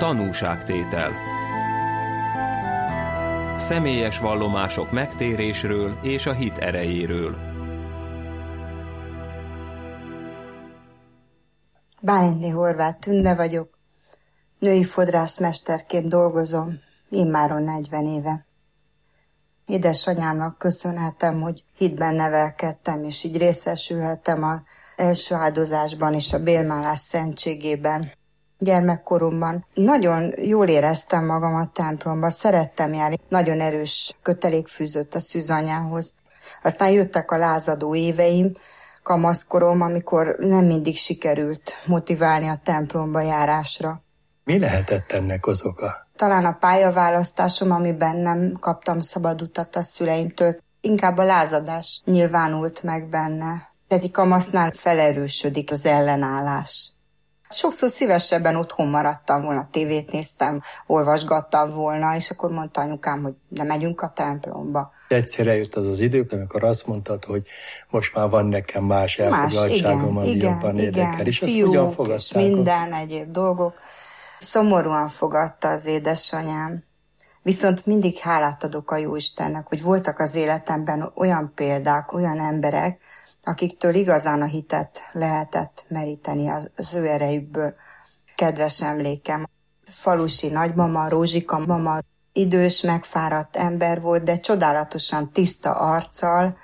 Tanúságtétel. Személyes vallomások megtérésről és a hit erejéről. Bálintné Horváth Tünde vagyok. Női fodrászmesterként dolgozom immáron 40 éve. Édesanyámnak köszönhetem, hogy hitben nevelkedtem, és így részesülhettem az első áldozásban és a bélmálás szentségében. Gyermekkoromban nagyon jól éreztem magam a templomban, szerettem járni, nagyon erős kötelék fűzött a szűzanyához. Aztán jöttek a lázadó éveim, kamaszkorom, amikor nem mindig sikerült motiválni a templomba járásra. Mi lehetett ennek az oka? Talán a pályaválasztásom, amiben nem kaptam szabad utat a szüleimtől, inkább a lázadás nyilvánult meg benne. Egy kamasznál felerősödik az ellenállás. Sokszor szívesebben otthon maradtam volna, tévét néztem, olvasgattam volna, és akkor mondta anyukám, hogy de megyünk a templomba. Egyszer eljött az az idő, amikor azt mondtad, hogy most már van nekem más elfoglaltságom, ami jobban érdekel. És azt hogyan fogadták? Minden egyéb dolgok. Szomorúan fogadta az édesanyám. Viszont mindig hálát adok a Jóistennek, hogy voltak az életemben olyan példák, olyan emberek, akiktől igazán a hitet lehetett meríteni az ő erejükből. Kedves emlékem, falusi nagymama, Rózsika mama, idős, megfáradt ember volt, de csodálatosan tiszta arccal.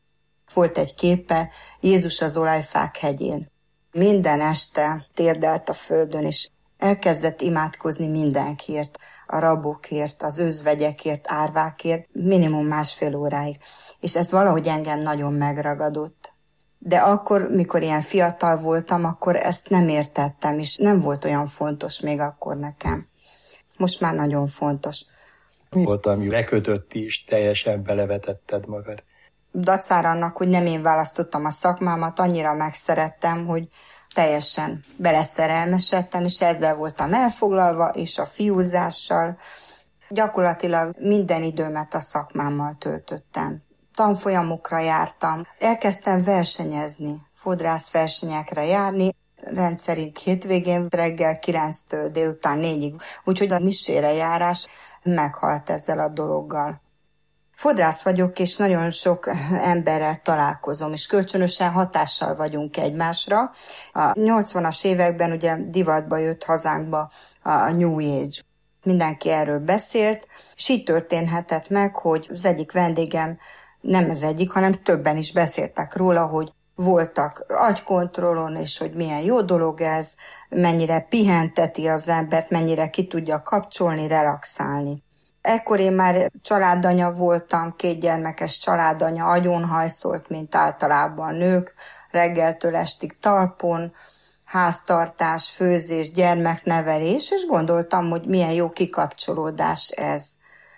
Volt egy képe, Jézus az olajfák hegyén. Minden este térdelt a földön, és elkezdett imádkozni mindenkiért, a rabokért, az özvegyekért, árvákért, minimum 1,5 óráig. És ez valahogy engem nagyon megragadott. De akkor, mikor ilyen fiatal voltam, akkor ezt nem értettem, és nem volt olyan fontos még akkor nekem. Most már nagyon fontos. Mi volt, ami lekötött is, teljesen belevetetted magad? Dacára annak, hogy nem én választottam a szakmámat, annyira megszerettem, hogy teljesen beleszerelmesedtem, és ezzel voltam elfoglalva, és a fiúzással. Gyakorlatilag minden időmet a szakmámmal töltöttem. Tanfolyamokra jártam, elkezdtem versenyezni, fodrászversenyekre járni, rendszerint hétvégén reggel 9-től délután 4-ig, úgyhogy a misére járás meghalt ezzel a dologgal. Fodrász vagyok, és nagyon sok emberrel találkozom, és kölcsönösen hatással vagyunk egymásra. A 80-as években ugye divatba jött hazánkba a New Age. Mindenki erről beszélt, és így történhetett meg, hogy az egyik vendégem, nem az egyik, hanem többen is beszéltek róla, hogy voltak agykontrollon, és hogy milyen jó dolog ez, mennyire pihenteti az embert, mennyire ki tudja kapcsolni, relaxálni. Ekkor én már családanya voltam, 2 gyermekes családanya, agyonhajszolt, mint általában nők, reggeltől estig talpon, háztartás, főzés, gyermeknevelés, és gondoltam, hogy milyen jó kikapcsolódás ez.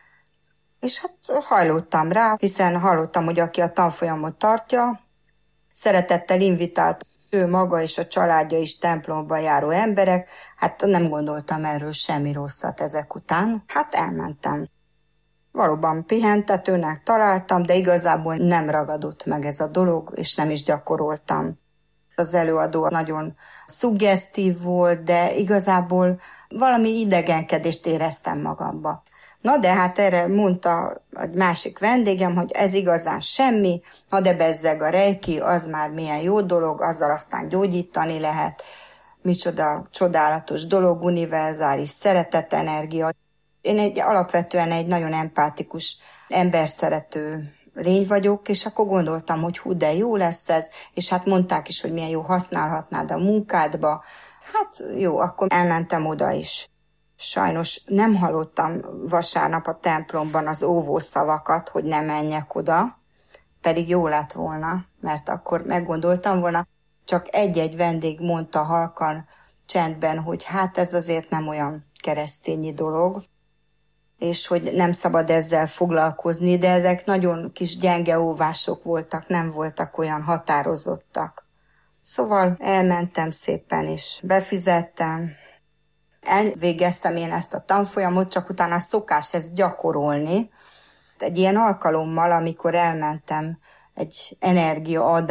És hát hajlottam rá, hiszen hallottam, hogy aki a tanfolyamot tartja, szeretettel invitált ő maga és a családja is templomba járó emberek, hát nem gondoltam erről semmi rosszat ezek után. Hát elmentem. Valóban pihentetőnek találtam, de igazából nem ragadott meg ez a dolog, és nem is gyakoroltam. Az előadó nagyon szuggesztív volt, de igazából valami idegenkedést éreztem magamba. Na de hát erre mondta egy másik vendégem, hogy ez igazán semmi, ha de bezzeg a reiki, az már milyen jó dolog, azzal aztán gyógyítani lehet. Micsoda csodálatos dolog, univerzális szeretetenergia. Én alapvetően egy nagyon empátikus, emberszerető lény vagyok, és akkor gondoltam, hogy hú, de jó lesz ez, és hát mondták is, hogy milyen jó használhatnád a munkádba. Hát jó, akkor elmentem oda is. Sajnos nem hallottam vasárnap a templomban az óvó szavakat, hogy ne menjek oda, pedig jó lett volna, mert akkor meggondoltam volna, csak egy-egy vendég mondta halkan, csendben, hogy hát ez azért nem olyan keresztényi dolog, és hogy nem szabad ezzel foglalkozni, de ezek nagyon kis gyenge óvások voltak, nem voltak olyan határozottak. Szóval elmentem szépen, és befizettem. Elvégeztem én ezt a tanfolyamot, csak utána szokás ezt gyakorolni. Egy ilyen alkalommal, amikor elmentem egy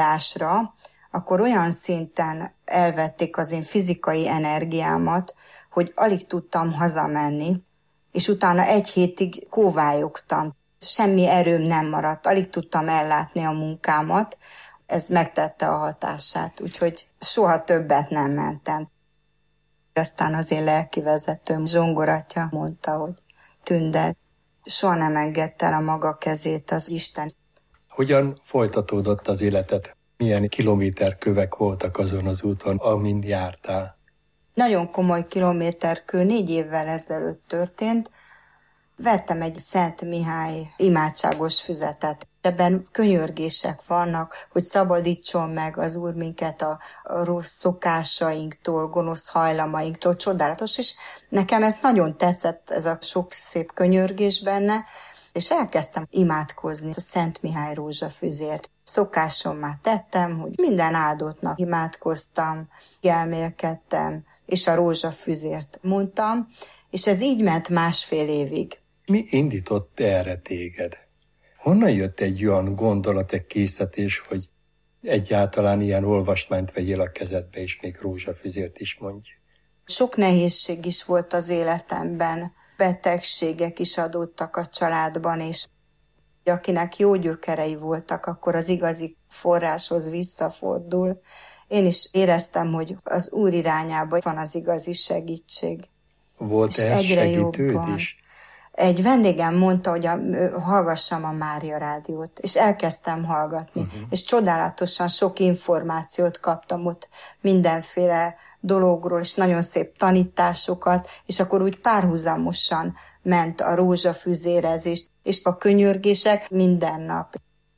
energiaadásra, akkor olyan szinten elvették az én fizikai energiámat, hogy alig tudtam hazamenni, és utána 1 hétig kóvályogtam. Semmi erőm nem maradt, alig tudtam ellátni a munkámat. Ez megtette a hatását, úgyhogy soha többet nem mentem. Aztán az én lelkivezetőm, zsongoratja mondta, hogy Tünde, soha nem engedte el a maga kezét az Isten. Hogyan folytatódott az életed? Milyen kilométerkövek voltak azon az úton, amin jártál? Nagyon komoly kilométerkő 4 évvel ezelőtt történt. Vettem egy Szent Mihály imádságos füzetet. Ebben könyörgések vannak, hogy szabadítson meg az Úr minket a rossz szokásainktól, gonosz hajlamainktól. Csodálatos, és nekem ez nagyon tetszett, ez a sok szép könyörgés benne, és elkezdtem imádkozni a Szent Mihály rózsafüzért. Szokásommá tettem, hogy minden áldott nap imádkoztam, elmélkedtem, és a rózsafüzért mondtam, és ez így ment 1,5 évig. Mi indított erre téged? Honnan jött egy olyan gondolat, egy készítés, hogy egyáltalán ilyen olvasmányt vegyél a kezedbe, és még rózsafüzért is mondj? Sok nehézség is volt az életemben, betegségek is adódtak a családban, és akinek jó gyökerei voltak, akkor az igazi forráshoz visszafordul. Én is éreztem, hogy az Úr irányában van az igazi segítség. Volt ez segítőd is? Egy vendégem mondta, hogy hallgassam a Mária rádiót, és elkezdtem hallgatni, és csodálatosan sok információt kaptam ott, mindenféle dologról, és nagyon szép tanításokat, és akkor úgy párhuzamosan ment a rózsafüzérezés, és a könyörgések minden nap.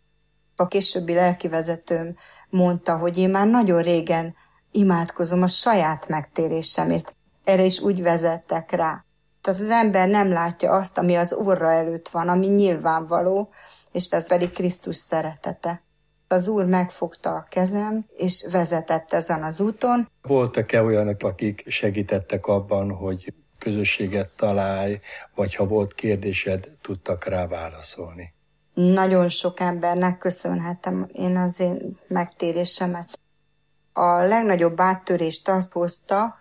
A későbbi lelkivezetőm mondta, hogy én már nagyon régen imádkozom a saját megtérésemért. Erre is úgy vezettek rá. Tehát az ember nem látja azt, ami az orra előtt van, ami nyilvánvaló, és ez pedig Krisztus szeretete. Az Úr megfogta a kezem, és vezetett ezen az úton. Voltak-e olyanok, akik segítettek abban, hogy közösséget találj, vagy ha volt kérdésed, tudtak rá válaszolni? Nagyon sok embernek köszönhetem én az én megtérésemet. A legnagyobb áttörést azt hozta,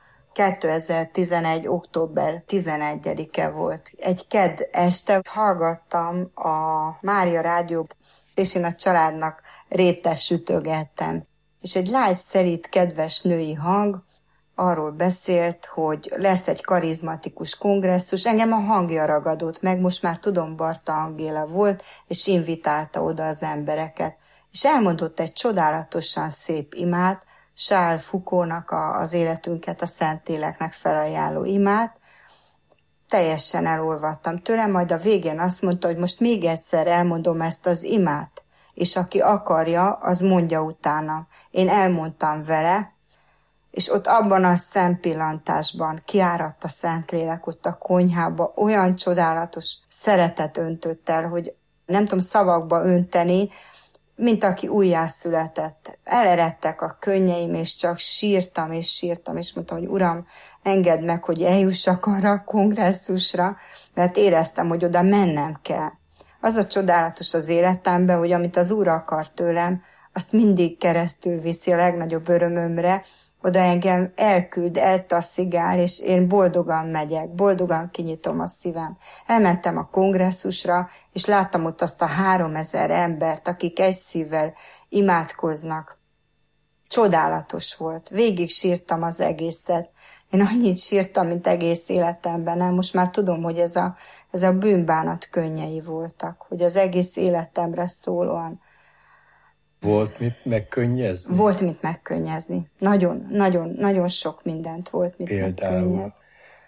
2011. október 11-e volt. Egy kedd este hallgattam a Mária rádiót, és én a családnak rétes sütögettem. És egy lágy, szerint, kedves női hang arról beszélt, hogy lesz egy karizmatikus kongresszus. Engem a hangja ragadott meg, most már tudom, Barta Angéla volt, és invitálta oda az embereket. És elmondott egy csodálatosan szép imát, Charles Foucault-nak az életünket a Szentléleknek felajánló imát. Teljesen elolvadtam tőle, majd a végén azt mondta, hogy most még egyszer elmondom ezt az imát, és aki akarja, az mondja utána. Én elmondtam vele, és ott abban a szempillantásban kiáradt a Szentlélek ott a konyhába, olyan csodálatos szeretet öntött el, hogy nem tudom szavakba önteni, mint aki újjászületett. Eleredtek a könnyeim, és csak sírtam, és mondtam, hogy Uram, engedd meg, hogy eljussak arra a kongresszusra, mert éreztem, hogy oda mennem kell. Az a csodálatos az életemben, hogy amit az Úr akar tőlem, azt mindig keresztül viszi a legnagyobb örömömre, oda engem elküld, eltaszigál, és én boldogan megyek, boldogan kinyitom a szívem. Elmentem a kongresszusra, és láttam ott azt a 3000 embert, akik egy szívvel imádkoznak. Csodálatos volt. Végig sírtam az egészet. Én annyit sírtam, mint egész életemben. Nem? Most már tudom, hogy ez a bűnbánat könnyei voltak, hogy az egész életemre szólóan. Volt mit megkönnyezni? Volt mit megkönnyezni. Nagyon sok mindent volt mit megkönnyezni.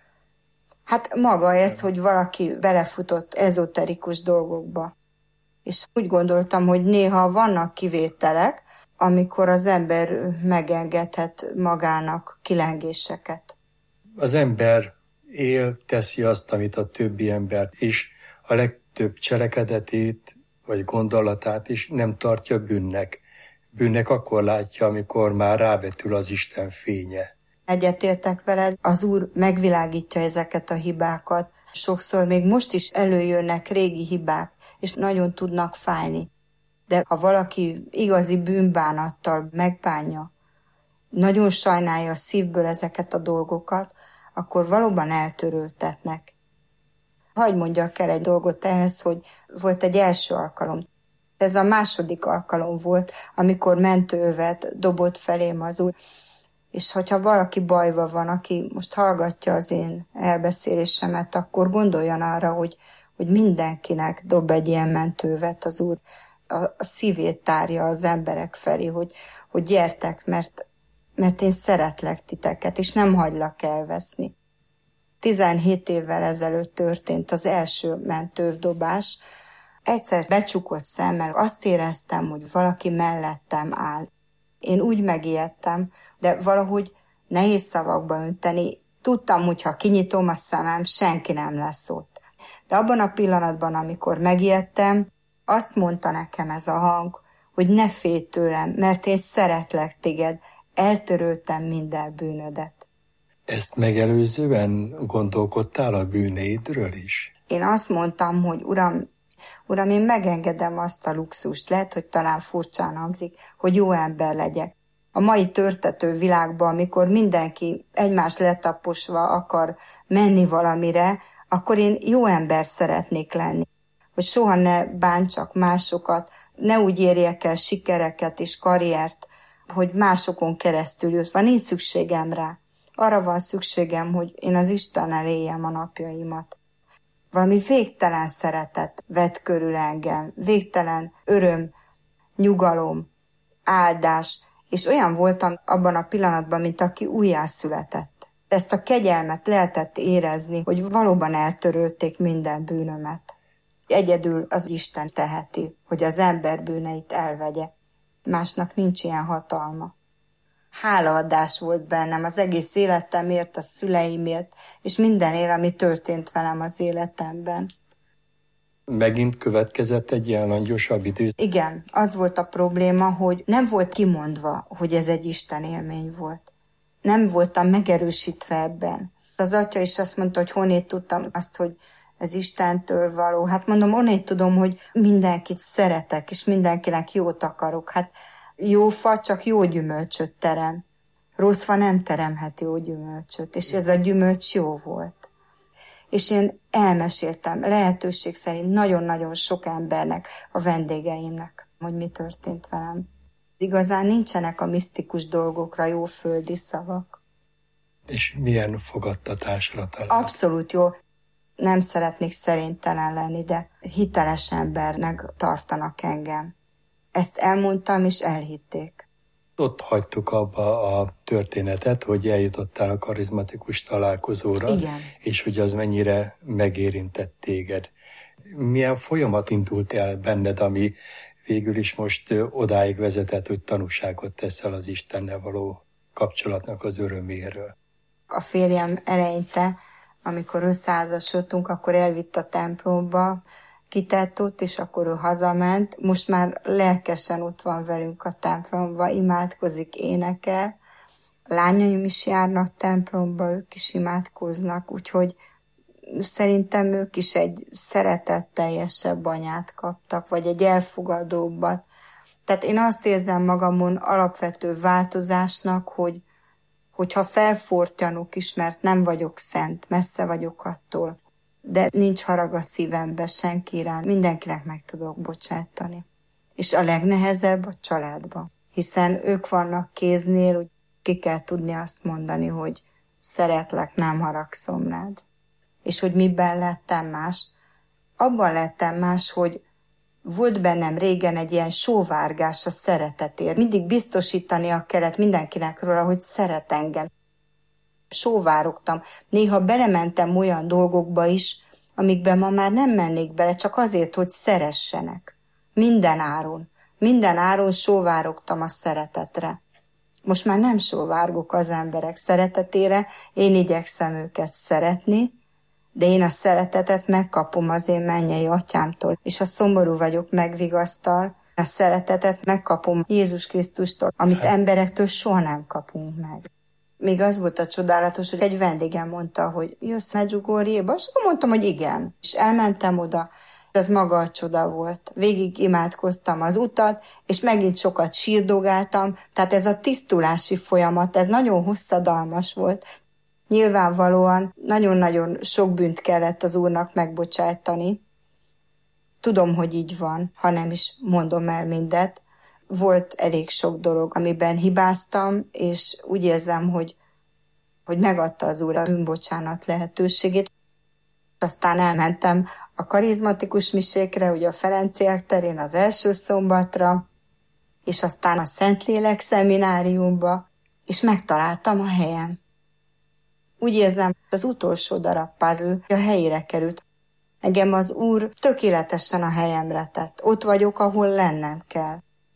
Hát maga ez, hogy valaki belefutott ezoterikus dolgokba. És úgy gondoltam, hogy néha vannak kivételek, amikor az ember megengedhet magának kilengéseket. Az ember él, teszi azt, amit a többi embert is, a legtöbb cselekedetét vagy gondolatát is nem tartja bűnnek. Bűnnek akkor látja, amikor már rávetül az Isten fénye. Egyetértek veled, az Úr megvilágítja ezeket a hibákat. Sokszor még most is előjönnek régi hibák, és nagyon tudnak fájni. De ha valaki igazi bűnbánattal megbánja, nagyon sajnálja a szívből ezeket a dolgokat, akkor valóban eltöröltetnek. Hagy mondjak el egy dolgot ehhez, hogy volt egy első alkalom. Ez a második alkalom volt, amikor mentőövet dobott felém az Úr. És hogyha valaki bajba van, aki most hallgatja az én elbeszélésemet, akkor gondoljon arra, hogy mindenkinek dob egy ilyen mentővet az Úr. A szívét tárja az emberek felé, hogy gyertek, mert én szeretlek titeket, és nem hagylak elveszni. 17 évvel ezelőtt történt az első mentővdobás. Egyszer becsukott szemmel azt éreztem, hogy valaki mellettem áll. Én úgy megijedtem, de valahogy nehéz szavakba önteni. Tudtam, hogy ha kinyitom a szemem, senki nem lesz ott. De abban a pillanatban, amikor megijedtem, azt mondta nekem ez a hang, hogy ne félj tőlem, mert én szeretlek téged, eltöröltem minden bűnödet. Ezt megelőzően gondolkodtál a bűneidről is? Én azt mondtam, hogy Uram, én megengedem azt a luxust, lehet, hogy talán furcsán hangzik, hogy jó ember legyek. A mai törtető világban, amikor mindenki egymás letaposva akar menni valamire, akkor én jó ember szeretnék lenni. Hogy soha ne bántsak másokat, ne úgy érjek el sikereket és karriert, hogy másokon keresztül jut. Van így szükségem rá. Arra van szükségem, hogy én az Istennel éljem a napjaimat. Valami végtelen szeretet vett körül engem, végtelen öröm, nyugalom, áldás, és olyan voltam abban a pillanatban, mint aki újjászületett. Ezt a kegyelmet lehetett érezni, hogy valóban eltörölték minden bűnömet. Egyedül az Isten teheti, hogy az ember bűneit elvegye. Másnak nincs ilyen hatalma. Hálaadás volt bennem az egész életemért, a szüleimért, és mindenért, ami történt velem az életemben. Megint következett egy ilyen langyosabb idő? Igen, az volt a probléma, hogy nem volt kimondva, hogy ez egy Isten élmény volt. Nem voltam megerősítve ebben. Az atya is azt mondta, hogy honnét tudtam azt, hogy ez Istentől való. Hát mondom, honnét tudom, hogy mindenkit szeretek, és mindenkinek jót akarok. Hát jó fa csak jó gyümölcsöt terem. Rossz fa nem teremhet jó gyümölcsöt, és ez a gyümölcs jó volt. És én elmeséltem lehetőség szerint nagyon-nagyon sok embernek, a vendégeimnek, hogy mi történt velem. Igazán nincsenek a misztikus dolgokra jó földi szavak. És milyen fogadtatásra talált? Abszolút jó. Nem szeretnék szerénytelen lenni, de hiteles embernek tartanak engem. Ezt elmondtam, és elhitték. Ott hagytuk abba a történetet, hogy eljutottál a karizmatikus találkozóra, igen, és hogy az mennyire megérintett téged. Milyen folyamat indult el benned, ami végül is most odáig vezetett, hogy tanúságot teszel az Istennel való kapcsolatnak az öröméről? A férjem eleinte, amikor összeházasodtunk, akkor elvitt a templomba, kitett ott, és akkor ő hazament. Most már lelkesen ott van velünk a templomba, imádkozik, énekel. A lányaim is járnak templomba, ők is imádkoznak, úgyhogy szerintem ők is egy szeretetteljesebb anyát kaptak, vagy egy elfogadóbbat. Tehát én azt érzem magamon alapvető változásnak, hogyha felfortyanok is, mert nem vagyok szent, messze vagyok attól, de nincs harag a szívembe senki iránt, mindenkinek meg tudok bocsátani. És a legnehezebb a családban, hiszen ők vannak kéznél, hogy ki kell tudni azt mondani, hogy szeretlek, nem haragszom rád. És hogy miben lettem más? Abban lettem más, hogy volt bennem régen egy ilyen sóvárgás a szeretetért. Mindig biztosítania kellett mindenkinek róla, hogy szeret engem. Sóvárogtam. Néha belementem olyan dolgokba is, amikben ma már nem mennék bele, csak azért, hogy szeressenek. Minden áron sóvárogtam a szeretetre. Most már nem sóvárgok az emberek szeretetére, én igyekszem őket szeretni, de én a szeretetet megkapom az én mennyei atyámtól, és ha szomorú vagyok, megvigasztal, a szeretetet megkapom Jézus Krisztustól, amit emberektől soha nem kapunk meg. Még az volt a csodálatos, hogy egy vendégem mondta, hogy jössz Medjugorjéba, és akkor mondtam, hogy igen. És elmentem oda, ez maga a csoda volt. Végig imádkoztam az utat, és megint sokat sírdogáltam, tehát ez a tisztulási folyamat, ez nagyon hosszadalmas volt. Nyilvánvalóan nagyon-nagyon sok bűnt kellett az Úrnak megbocsájtani. Tudom, hogy így van, ha nem is mondom el mindet. Volt elég sok dolog, amiben hibáztam, és úgy érzem, hogy megadta az Úr a bűnbocsánat lehetőségét. Aztán elmentem a karizmatikus misékre, ugye a Ferenciek terén az első szombatra, és aztán a Szentlélek szemináriumba, és megtaláltam a helyem. Úgy érzem, az utolsó darab puzzle a helyére került. Engem az Úr tökéletesen a helyemre tett. Ott vagyok, ahol lennem kell.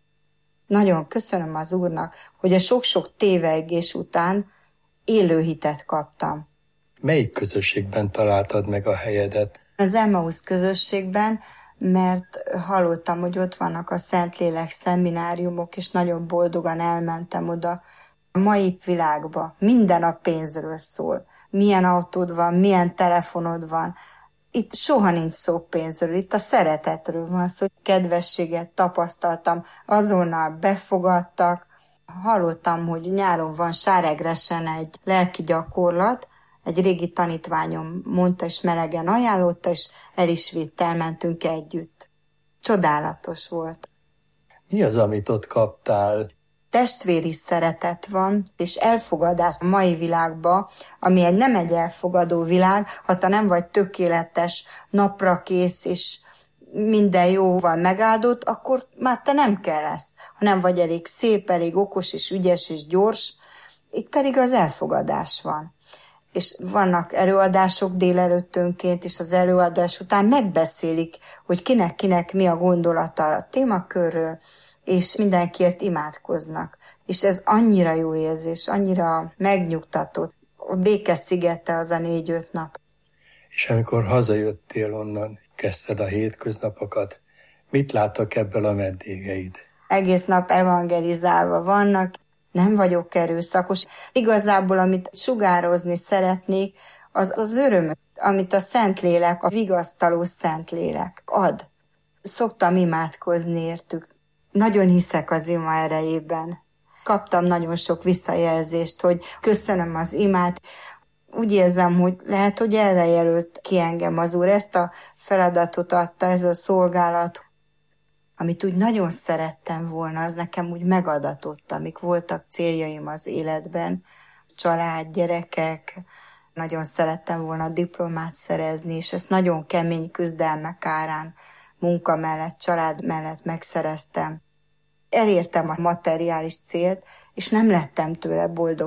Nagyon köszönöm az Úrnak, hogy a sok-sok tévegés után élő hitet kaptam. Melyik közösségben találtad meg a helyedet? Az Emmaus közösségben, mert hallottam, hogy ott vannak a Szentlélek szemináriumok, és nagyon boldogan elmentem oda. A mai világban minden a pénzről szól. Milyen autód van, milyen telefonod van. Itt soha nincs szó pénzről, itt a szeretetről van szó. Kedvességet tapasztaltam, azonnal befogadtak. Hallottam, hogy nyáron van Sáregresen egy lelki gyakorlat, egy régi tanítványom mondta, és melegen ajánlotta, és el is vitt, elmentünk együtt. Csodálatos volt. Mi az, amit ott kaptál? Testvéri szeretet van, és elfogadás a mai világban, ami nem egy elfogadó világ, ha te nem vagy tökéletes, napra kész, és minden jóval megáldott, akkor már te nem kell lesz. Ha nem vagy elég szép, elég okos, és ügyes, és gyors, itt pedig az elfogadás van. És vannak előadások délelőttönként, és az előadás után megbeszélik, hogy kinek mi a gondolata a témakörről, és mindenkiért imádkoznak. És ez annyira jó érzés, annyira megnyugtató. A béke szigete az a 4-5 nap. És amikor hazajöttél onnan, kezdted a hétköznapokat, mit láttak ebből a vendégeid? Egész nap evangelizálva vannak, nem vagyok erőszakos. Igazából, amit sugározni szeretnék, az öröm, amit a Szentlélek, a vigasztaló Szentlélek ad. Szoktam imádkozni értük. Nagyon hiszek az ima erejében. Kaptam nagyon sok visszajelzést, hogy köszönöm az imát. Úgy érzem, hogy lehet, hogy erre jelölt ki engem az Úr. Ezt a feladatot adta, ez a szolgálat, amit úgy nagyon szerettem volna, az nekem úgy megadatott, amik voltak céljaim az életben. Család, gyerekek, nagyon szerettem volna diplomát szerezni, és ezt nagyon kemény küzdelmek árán, munka mellett, család mellett megszereztem. Elértem a materiális célt, és nem lettem tőle boldog.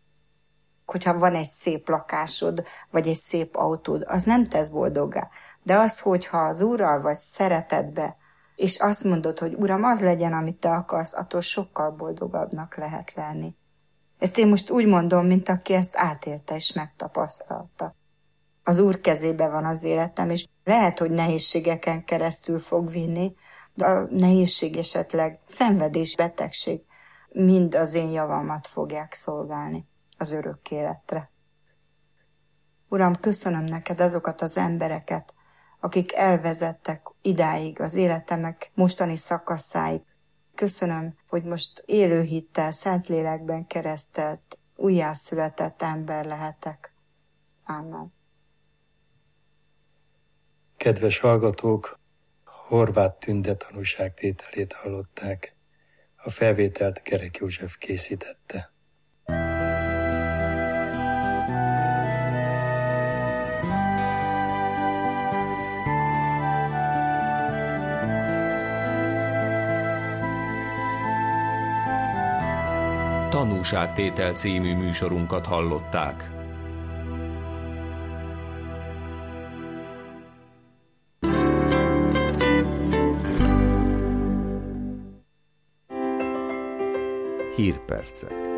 Hogyha van egy szép lakásod, vagy egy szép autód, az nem tesz boldoggá. De az, hogyha az Úrral vagy szeretetbe, és azt mondod, hogy Uram, az legyen, amit te akarsz, attól sokkal boldogabbnak lehet lenni. Ezt én most úgy mondom, mint aki ezt átélte és megtapasztalta. Az Úr kezébe van az életem, és lehet, hogy nehézségeken keresztül fog vinni, de a nehézség esetleg szenvedés, betegség mind az én javamat fogják szolgálni az örök életre. Uram, köszönöm neked azokat az embereket, akik elvezettek idáig az életemek mostani szakaszáig. Köszönöm, hogy most élő hittel, Szentlélekben keresztelt, újjászületett ember lehetek. Ámen. Kedves hallgatók, Horváth Tünde tanúságtételét hallották. A felvételt Kerek József készítette. Tanúságtétel című műsorunkat hallották. Hírpercek.